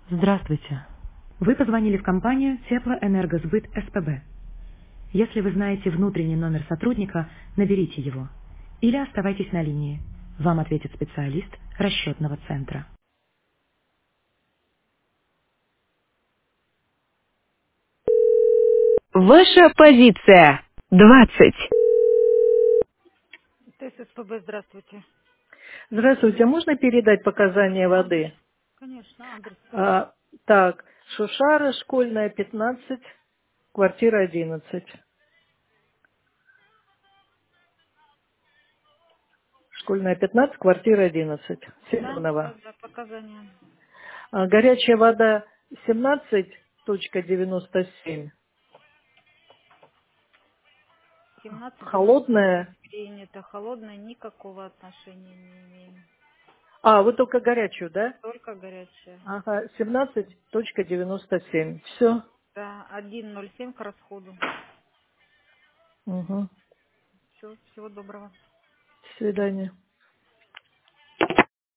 Здравствуйте. Вы позвонили в компанию Теплоэнергосбыт СПБ. Если вы знаете внутренний номер сотрудника, наберите его. Или оставайтесь на линии. Вам ответит специалист расчетного центра. Ваша позиция. 20. ТССПБ, здравствуйте. Здравствуйте, можно передать показания Конечно, воды? конечно, адрес. А, так, Шушара, школьная, 15, квартира 11. Школьная, 15, квартира 11. Да, да, Семенова. да, показания. Горячая вода 17.97. 17.97 Холодная. принято, холодное никакого отношения не имеем. Вы только горячую, да? Только горячее. Ага, 17.97. Все. Да, 1.07 к расходу. Угу. Все, всего доброго. До свидания.